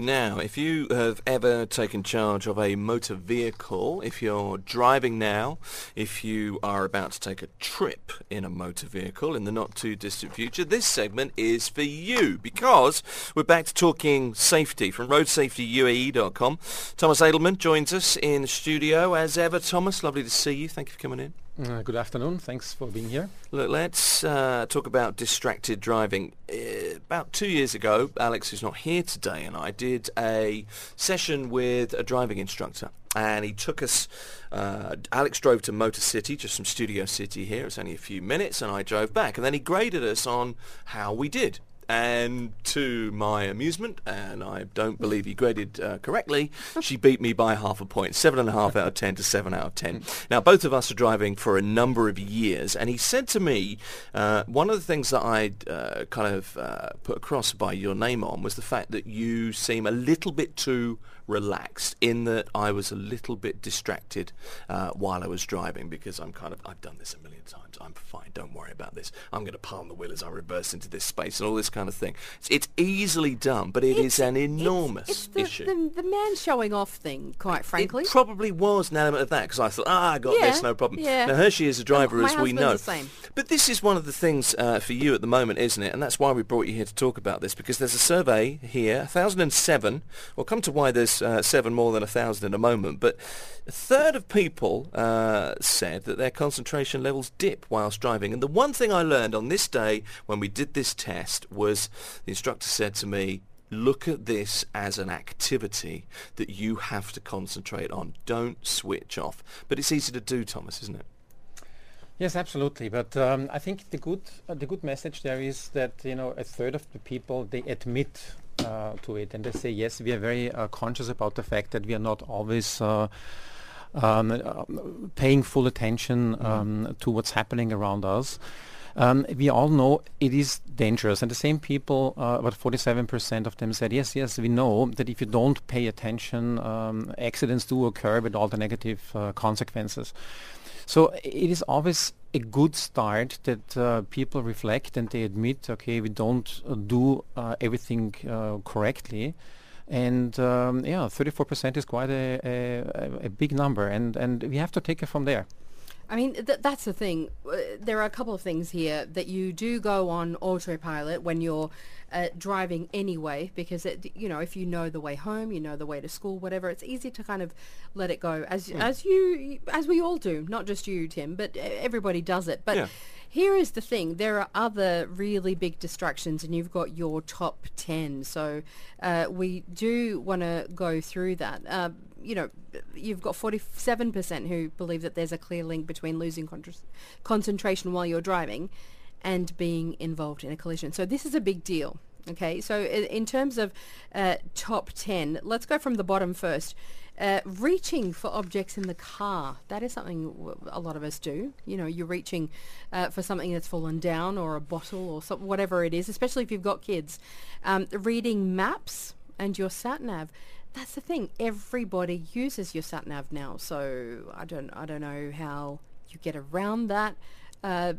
Now, if you have ever taken charge of a motor vehicle, if you're driving now, if you are about to take a trip in a motor vehicle in the not-too-distant future, this segment is for you because we're back to talking safety from roadsafetyuae.com. Thomas Edelman joins us in the studio as ever. Thomas, lovely to see you. Thank you for coming in. Good afternoon. Thanks for being here. Look, let's talk about distracted driving. About 2 years ago, Alex, who's not here today, and I did a session with a driving instructor. And he took us, Alex drove to Motor City, just from Studio City here. It's only a few minutes, and I drove back. And then he graded us on how we did. And to my amusement, and I don't believe he graded correctly, she beat me by half a point, 7.5 out of 10 to 7 out of 10. Now, both of us are driving for a number of years, and he said to me, one of the things that I'd put across by your name on was the fact that you seem a little bit too relaxed, in that I was a little bit distracted while I was driving, because I've done this a million times. I'm fine, don't worry about this. I'm going to palm the wheel as I reverse into this space and all this kind of thing. It's easily done, but it's an enormous issue. The man showing off thing, quite frankly. It probably was an element of that, because I thought, I got this, no problem. Yeah. Now, Hershey is a driver, as we know. The same. But this is one of the things for you at the moment, isn't it? And that's why we brought you here to talk about this, because there's a survey here, 1,007. We'll come to why there's 7 more than 1,000 in a moment. But a third of people said that their concentration levels dip whilst driving. And the one thing I learned on this day when we did this test was the instructor said to me, look at this as an activity that you have to concentrate on. Don't switch off. But it's easy to do, Thomas, isn't it? Yes, absolutely. But I think the good message there is that, a third of the people, they admit to it, and they say, yes, we are very conscious about the fact that we are not always paying full attention to what's happening around us. We all know it is dangerous, and the same people, about 47% of them said, yes, we know that if you don't pay attention, accidents do occur with all the negative consequences. So it is always a good start that people reflect and they admit, okay, we don't do everything correctly. And 34% is quite a big number, and we have to take it from there. I mean, that's the thing. There are a couple of things here that you do go on autopilot when you're driving anyway, because if you know the way home, you know the way to school, whatever, it's easy to kind of let it go, as we all do. Not just you, Tim, but everybody does it. But here is the thing: there are other really big distractions, and you've got your top 10. So we do want to go through that. You've got 47% who believe that there's a clear link between losing concentration while you're driving and being involved in a collision. So this is a big deal. Okay, so in terms of top 10, let's go from the bottom first. Reaching for objects in the car. That is something a lot of us do. You're reaching for something that's fallen down, or a bottle, or whatever it is, especially if you've got kids. Reading maps and your sat-nav. That's the thing. Everybody uses your sat-nav now, so I don't know how you get around that. I'm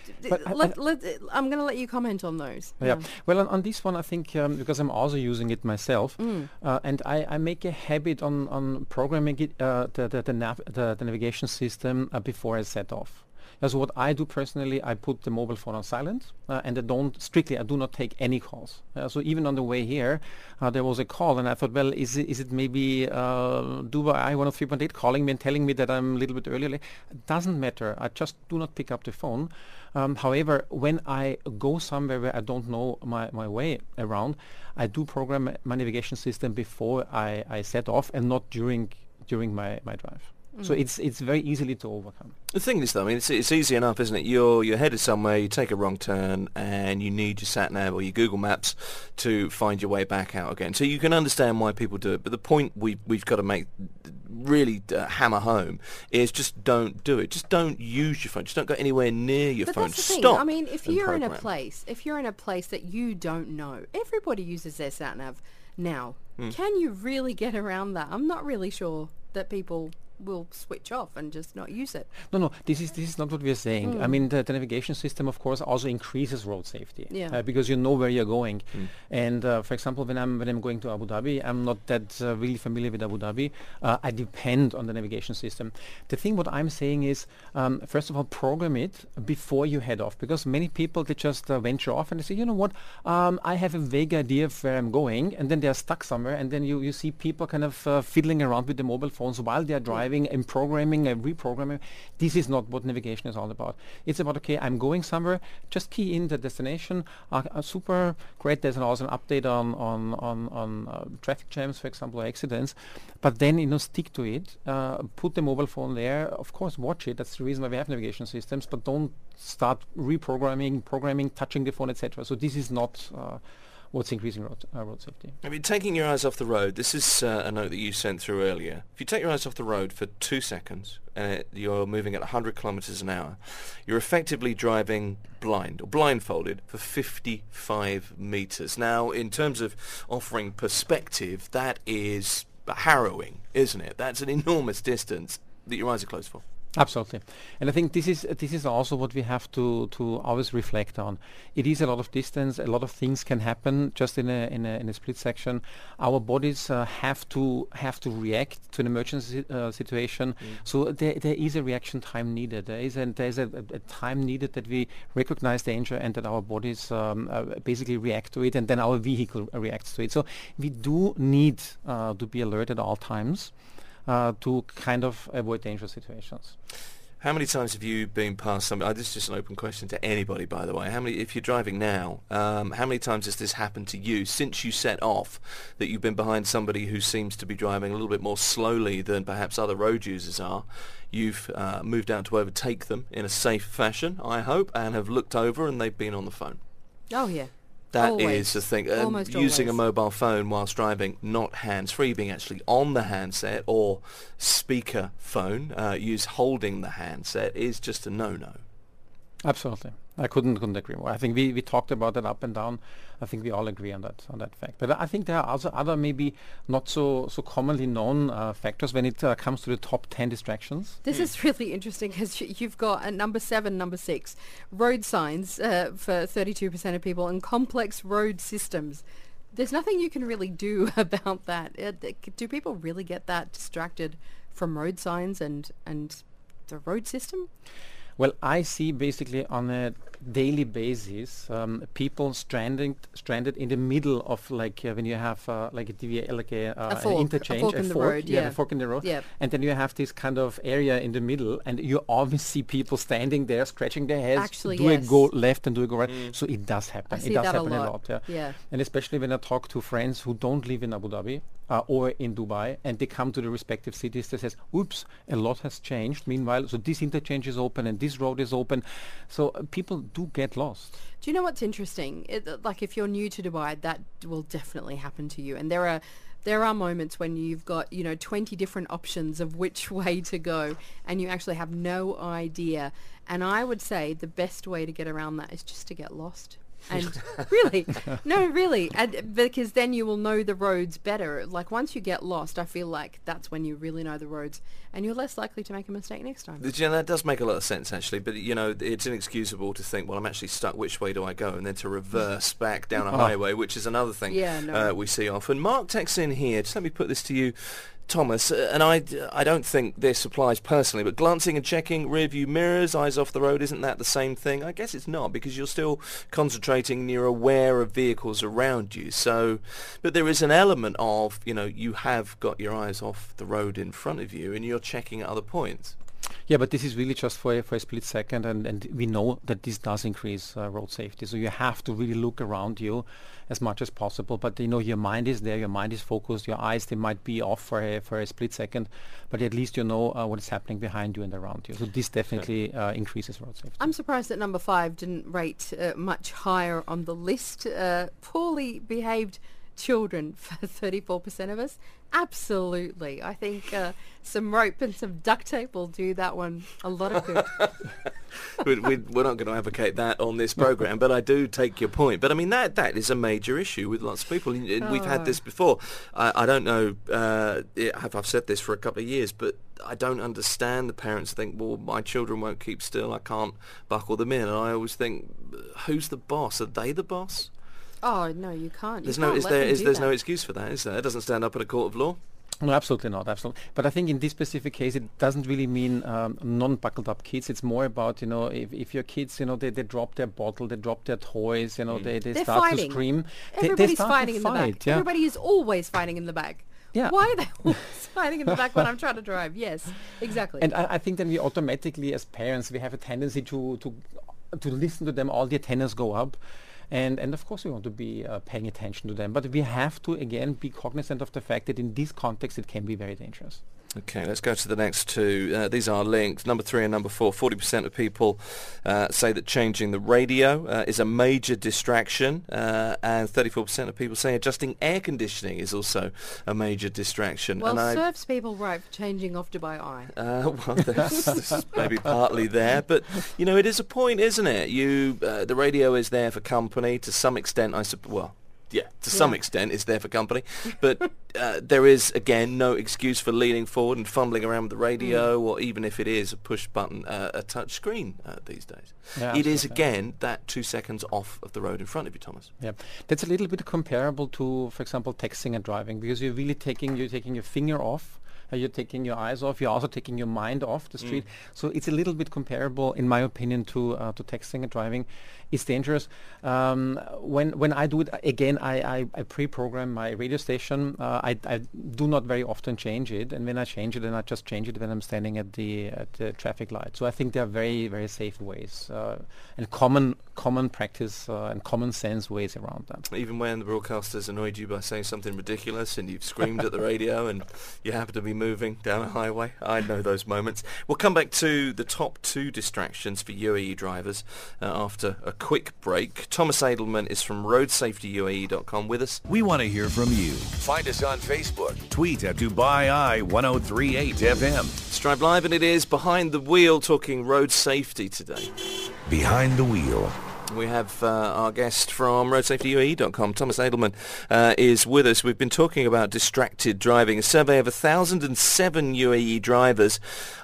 going to let you comment on those. Yeah. Well, on this one, I think because I'm also using it myself, and I make a habit on programming it, the navigation system before I set off. So what I do personally, I put the mobile phone on silent, and I do not take any calls. So even on the way here, there was a call, and I thought, well, is it maybe Dubai 103.8 calling me and telling me that I'm a little bit early? It doesn't matter. I just do not pick up the phone. However, when I go somewhere where I don't know my way around, I do program my navigation system before I set off, and not during my drive. So it's very easily to overcome. The thing is, though, I mean, it's easy enough, isn't it? You're headed somewhere, you take a wrong turn, and you need your sat-nav or your Google Maps to find your way back out again. So you can understand why people do it. But the point we've got to make, really hammer home, is just don't do it. Just don't use your phone. Just don't go anywhere near your phone. That's the Stop. thing. I mean, if you're in a place that you don't know, everybody uses their sat-nav now. Can you really get around that? I'm not really sure that people will switch off and just not use it. No, this is not what we are saying. I mean, the navigation system, of course, also increases road safety because you know where you're going. And for example, when I'm going to Abu Dhabi, I'm not that really familiar with Abu Dhabi. I depend on the navigation system. The thing what I'm saying is, first of all, program it before you head off, because many people, they just venture off and they say, you know what, I have a vague idea of where I'm going, and then they're stuck somewhere, and then you see people kind of fiddling around with the mobile phones while they're driving and programming and reprogramming. This is not what navigation is all about. It's about, okay, I'm going somewhere, just key in the destination. Super great. There's also an update on traffic jams, for example, or accidents. But then, stick to it. Put the mobile phone there. Of course, watch it. That's the reason why we have navigation systems. But don't start programming, touching the phone, etc. So this is not what's increasing road safety. I mean, taking your eyes off the road, this is a note that you sent through earlier. If you take your eyes off the road for 2 seconds and you're moving at 100 kilometers an hour, you're effectively driving blind or blindfolded for 55 meters. Now, in terms of offering perspective, that is harrowing, isn't it? That's an enormous distance that your eyes are closed for. Absolutely, and I think this is also what we have to always reflect on. It is a lot of distance. A lot of things can happen just in a split section. Our bodies have to react to an emergency situation. So there is a reaction time needed. There is a time needed that we recognize danger and that our bodies basically react to it, and then our vehicle reacts to it. So we do need to be alert at all times. To kind of avoid dangerous situations. How many times have you been past somebody? This is just an open question to anybody, by the way. If you're driving now, how many times has this happened to you since you set off, that you've been behind somebody who seems to be driving a little bit more slowly than perhaps other road users are? You've moved out to overtake them in a safe fashion, I hope, and have looked over and they've been on the phone. Oh, yeah. That always. is the thing. Almost using always. a mobile phone whilst driving, not hands-free, being actually on the handset or speaker phone, holding the handset is just a no-no. Absolutely. I couldn't agree more. I think we talked about that up and down. I think we all agree on that fact. But I think there are also other maybe not so commonly known factors when it comes to the top 10 distractions. This is really interesting because you've got number 7, number 6, road signs for 32% of people, and complex road systems. There's nothing you can really do about that. Do people really get that distracted from road signs and the road system? Well, I see basically on a daily basis people stranded in the middle of when you have an interchange, a fork in the road, yeah. And then you have this kind of area in the middle, and you always see people standing there, scratching their heads. Actually, do yes. it go left and do it go right? So it does happen. I see it does that happen a lot. Yeah. And especially when I talk to friends who don't live in Abu Dhabi or in Dubai, and they come to the respective cities, they says, oops, a lot has changed. Meanwhile, so this interchange is open and this road is open. So people do get lost. Do you know what's interesting? Like if you're new to Dubai, that will definitely happen to you. And there are moments when you've got 20 different options of which way to go, and you actually have no idea. And I would say the best way to get around that is just to get lost. And really, and because then you will know the roads better. Like once you get lost, I feel like that's when you really know the roads, and you're less likely to make a mistake next time. That does make a lot of sense, actually. But it's inexcusable to think, well, I'm actually stuck. Which way do I go? And then to reverse back down a highway, which is another thing we see often. Mark texts in here. Just let me put this to you, Thomas, and I don't think this applies personally, but glancing and checking rear-view mirrors, eyes off the road, isn't that the same thing? I guess it's not, because you're still concentrating and you're aware of vehicles around you. So, but there is an element of, you have got your eyes off the road in front of you and you're checking at other points. Yeah, but this is really just for a split second, and we know that this does increase road safety. So you have to really look around you as much as possible. But your mind is there, your mind is focused, your eyes, they might be off for a split second, but at least you know what is happening behind you and around you. So this definitely increases road safety. I'm surprised that number 5 didn't rate much higher on the list. Poorly behaved children for 34% of us? Absolutely. I think some rope and some duct tape will do that one a lot of good. We're not going to advocate that on this program, but I do take your point. But I mean, that is a major issue with lots of people. We've had this before. I don't know if I've said this for a couple of years, but I don't understand the parents think, well, my children won't keep still, I can't buckle them in. And I always think, who's the boss? Are they the boss? Oh, no, you can't. There's no excuse for that, is there? It doesn't stand up in a court of law. No, absolutely not, absolutely. But I think in this specific case, it doesn't really mean non-buckled up kids. It's more about, if your kids, they drop their bottle, they drop their toys, they start fighting. to scream. Everybody's start fighting to in the fight, back. yeah. Everybody is always fighting in the back. Yeah. Why are they always fighting in the back when I'm trying to drive? Yes, exactly. And I think then we automatically, as parents, we have a tendency to listen to them. All the antennas go up. And of course we want to be paying attention to them. But we have to, again, be cognizant of the fact that in this context it can be very dangerous. Okay, let's go to the next two. These are linked. Number 3 and number 4. 40% of people say that changing the radio is a major distraction, and 34% of people say adjusting air conditioning is also a major distraction. Well, and serves people right for changing off to buy eye. Well, this is maybe partly there, but it is a point, isn't it? The radio is there for company to some extent, I suppose. Well, yeah, to some extent it's there for company, but there is, again, no excuse for leaning forward and fumbling around with the radio, or even if it is a push button, a touch screen these days. Yeah, it is, again, that 2 seconds off of the road in front of you, Thomas. Yeah, that's a little bit comparable to, for example, texting and driving, because you're really taking your finger off. You're taking your eyes off. You're also taking your mind off the street. So it's a little bit comparable, in my opinion, to texting and driving. It's dangerous. When I do it, again, I pre-program my radio station. I do not very often change it. And when I change it, then I just change it when I'm standing at the traffic light. So I think there are very, very safe ways and common practice and common sense ways around that. Even when the broadcasters annoyed you by saying something ridiculous and you've screamed at the radio and you happen to be moving down a highway. I know those moments. We'll come back to the top 2 distractions for UAE drivers after a quick break. Thomas Edelman is from roadsafetyuae.com with us. We want to hear from you. Find us on Facebook. Tweet at Dubai Eye 1038 FM. Strive Live, and it is Behind the Wheel, talking road safety today. Behind the Wheel. We have our guest from roadsafetyuae.com, Thomas Edelman, is with us. We've been talking about distracted driving. A survey of 1,007 UAE drivers,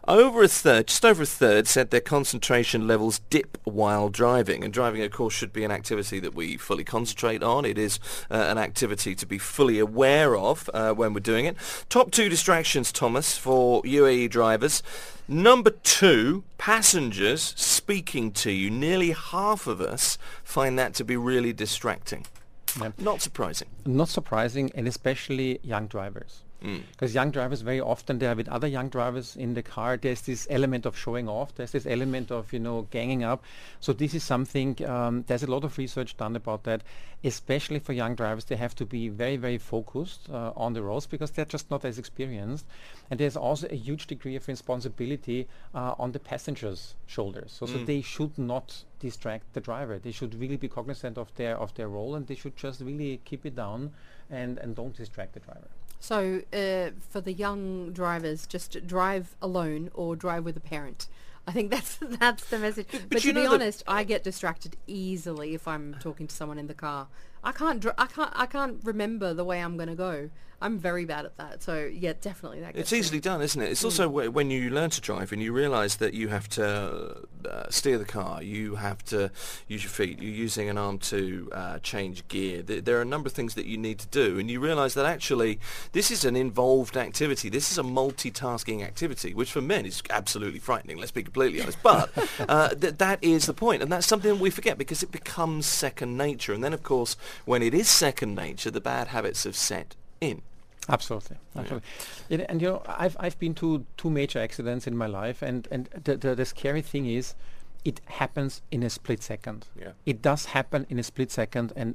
just over a third, said their concentration levels dip while driving. And driving, of course, should be an activity that we fully concentrate on. It is an activity to be fully aware of when we're doing it. Top 2 distractions, Thomas, for UAE drivers. Number 2, passengers speaking to you. Nearly half of us find that to be really distracting. Yeah. Not surprising. Not surprising, and especially young drivers. Because young drivers, very often they are with other young drivers in the car. There's this element of showing off. There's this element of, ganging up. So this is something, there's a lot of research done about that. Especially for young drivers, they have to be very, very focused on the roads because they're just not as experienced. And there's also a huge degree of responsibility on the passengers' shoulders. So they should not distract the driver. They should really be cognizant of their role, and they should just really keep it down and don't distract the driver. So for the young drivers, just drive alone or drive with a parent. I think that's the message. But to be honest, I get distracted easily if I'm talking to someone in the car. I can't remember the way I'm going to go. I'm very bad at that. So yeah, definitely that. It's easily done, isn't it? It's also when you learn to drive and you realise that you have to steer the car, you have to use your feet, you're using an arm to change gear. There are a number of things that you need to do, and you realise that actually this is an involved activity. This is a multitasking activity, which for men is absolutely frightening. Let's be completely honest. But that is the point, and that's something that we forget because it becomes second nature. And then, of course, when it is second nature, the bad habits have set in. Absolutely. Yeah, and I've been to 2 major accidents in my life, and the scary thing is, it happens in a split second. Yeah. It does happen in a split second, and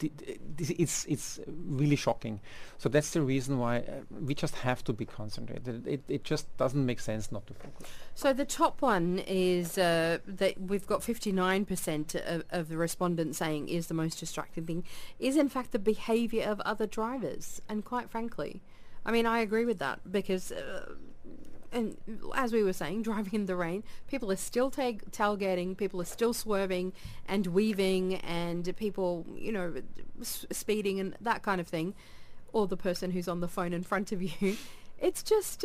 it's really shocking. So that's the reason why we just have to be concentrated. It just doesn't make sense not to focus. So the top one is that we've got 59% of the respondents saying is the most distracting thing, is in fact the behaviour of other drivers. And quite frankly, I mean, I agree with that because... and as we were saying, driving in the rain, people are still tailgating, people are still swerving and weaving, and people, speeding and that kind of thing, or the person who's on the phone in front of you. It's just,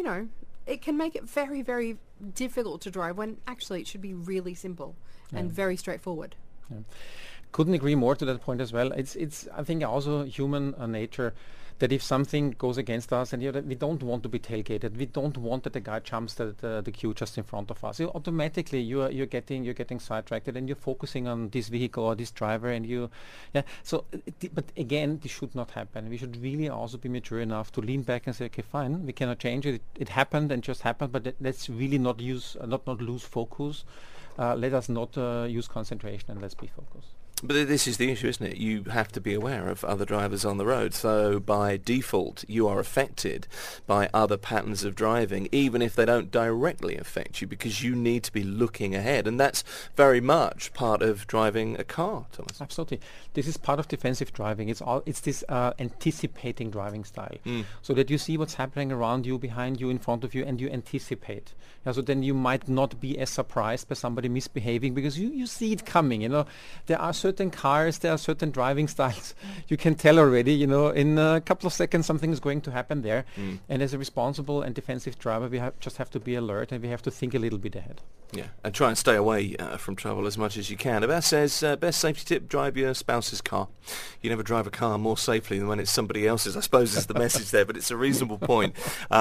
it can make it very, very difficult to drive when actually it should be really simple and very straightforward. Yeah. Couldn't agree more to that point as well. It's I think also human nature that if something goes against us, and we don't want to be tailgated, we don't want that the guy jumps the queue just in front of us. Automatically you're getting sidetracked, and you're focusing on this vehicle or this driver, and So, but again, this should not happen. We should really also be mature enough to lean back and say, okay, fine, we cannot change it. It happened and just happened, but let's really not lose focus. Let us not use concentration, and let's be focused. But this is the issue, isn't it? You have to be aware of other drivers on the road. So by default, you are affected by other patterns of driving, even if they don't directly affect you, because you need to be looking ahead. And that's very much part of driving a car, Thomas. Absolutely. This is part of defensive driving. It's this anticipating driving style. So that you see what's happening around you, behind you, in front of you, and you anticipate. So then you might not be as surprised by somebody misbehaving because you see it coming. There are certain cars, there are certain driving styles. You can tell already, in a couple of seconds something is going to happen there. And as a responsible and defensive driver, we just have to be alert, and we have to think a little bit ahead. Yeah, and try and stay away from trouble as much as you can. Abbas says, best safety tip, drive your spouse's car. You never drive a car more safely than when it's somebody else's, I suppose is the message there, but it's a reasonable point.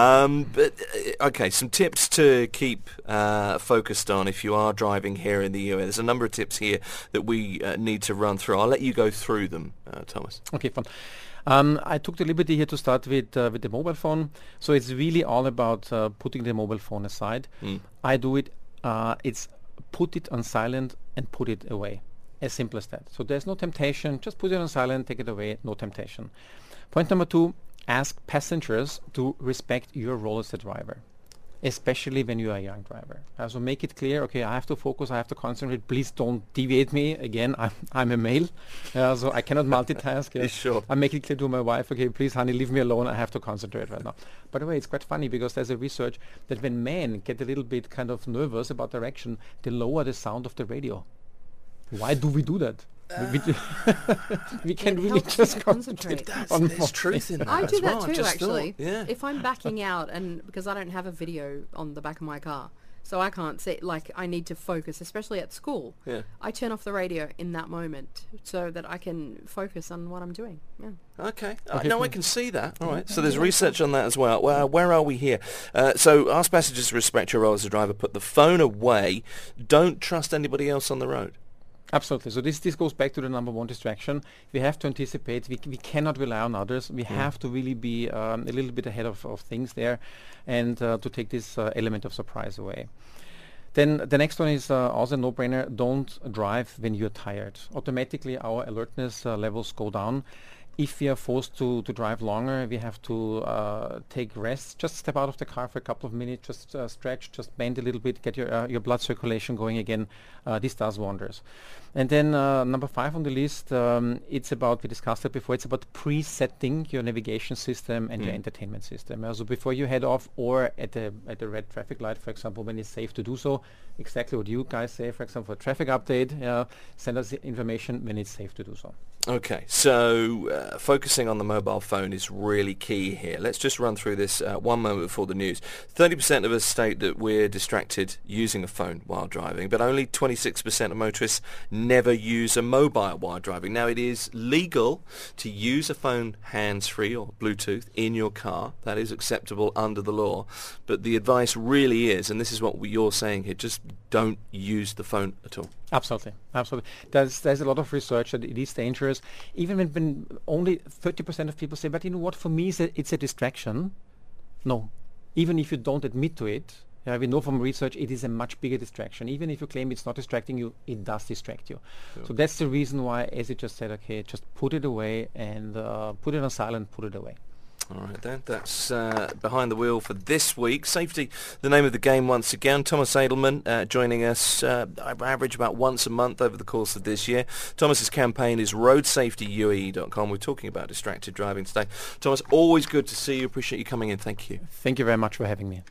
Okay, some tips to keep focused on if you are driving here in the US. There's a number of tips here that we need to run through. I'll let you go through them, Thomas. Okay, fine. I took the liberty here to start with the mobile phone. So it's really all about putting the mobile phone aside. I do it. It's put it on silent and put it away. As simple as that. So there's no temptation. Just put it on silent, take it away. No temptation. Point number 2, ask passengers to respect your role as the driver, especially when you are a young driver. So make it clear, okay, I have to focus, I have to concentrate, please don't deviate me. Again, I'm a male, so I cannot multitask. Sure. I make it clear to my wife, okay, please honey, leave me alone, I have to concentrate right now. By the way, it's quite funny because there's a research that when men get a little bit kind of nervous about direction, they lower the sound of the radio. Why do we do that? We can really just concentrate. There's truth in that. I do that well. too, actually. Yeah. If I'm backing out, and because I don't have a video on the back of my car, so I can't see, I need to focus, especially at school. Yeah. I turn off the radio in that moment so that I can focus on what I'm doing. Yeah. Okay. No, I can see that. All right. So there's research on that as well. Where are we here? So ask passengers to respect your role as a driver. Put the phone away. Don't trust anybody else on the road. Absolutely. So this goes back to the number 1 distraction. We have to anticipate. We cannot rely on others. We have to really be a little bit ahead of things there, and to take this element of surprise away. Then the next one is also a no-brainer. Don't drive when you're tired. Automatically our alertness levels go down. If we are forced to drive longer, we have to take rest. Just step out of the car for a couple of minutes, just stretch, just bend a little bit, get your blood circulation going again. This does wonders. And then number 5 on the list, it's about, we discussed it before, it's about presetting your navigation system and your entertainment system. So before you head off, or at the red traffic light, for example, when it's safe to do so, exactly what you guys say, for example, for a traffic update, send us information when it's safe to do so. Okay, so focusing on the mobile phone is really key here. Let's just run through this one moment before the news. 30% of us state that we're distracted using a phone while driving, but only 26% of motorists never use a mobile while driving. Now, it is legal to use a phone hands-free or Bluetooth in your car. That is acceptable under the law. But the advice really is, and this is what you're saying here, just don't use the phone at all. Absolutely. There's a lot of research that it is dangerous. Even when only 30% of people say, but you know what, for me it's a distraction. No. Even if you don't admit to it, Yeah, we know from research it is a much bigger distraction. Even if you claim it's not distracting you, it does distract you. Sure. So that's the reason why, as you just said, okay, just put it away and put it on silent, put it away. All right then, that's Behind the Wheel for this week. Safety, the name of the game once again. Thomas Edelman joining us, average about once a month over the course of this year. Thomas's campaign is roadsafetyuae.com. We're talking about distracted driving today. Thomas, always good to see you. Appreciate you coming in. Thank you. Thank you very much for having me.